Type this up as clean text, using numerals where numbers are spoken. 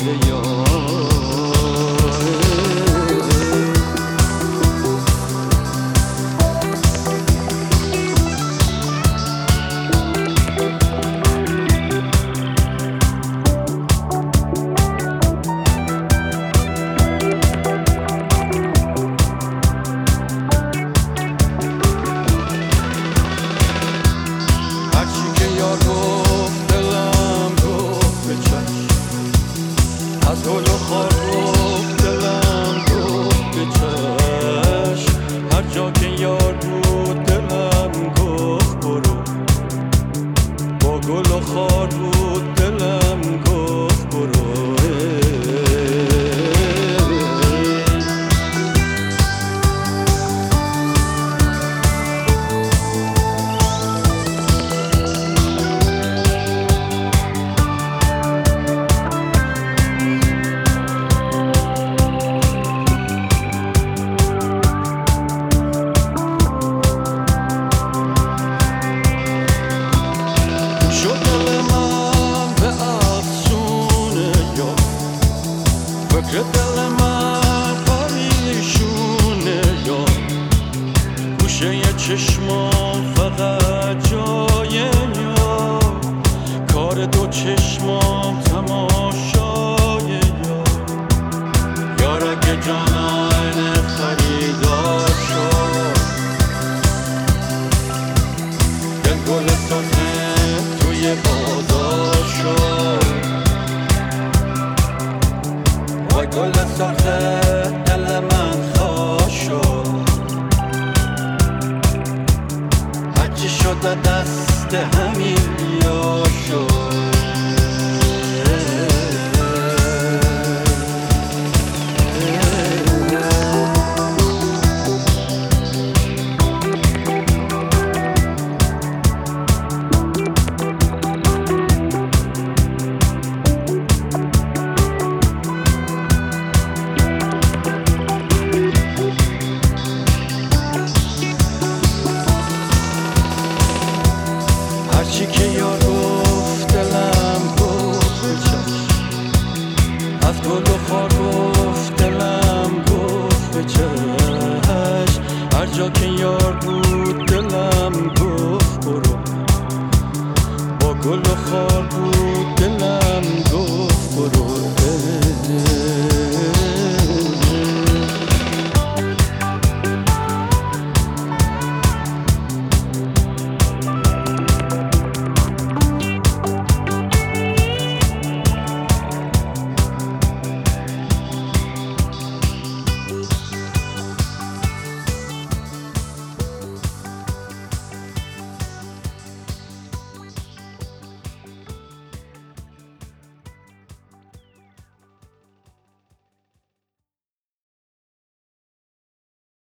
از گل و خار گفت دلم گفت به چشم، هر جا که یار بود دلم گفت برو، با گل و خار بود دلم گفت برو. فکر دل من پریشونه یا گوشه چشمام فقط جای یا کار دو چشمام تماشای یار اگه جانان خریدار شد، دل گل سخنه توی بازار شد، وای گل سرخه دل من خواه شد، هرچی شده دست همین یا شد. هرچی که یار گفت دلم گفت به چشم، از گل و خار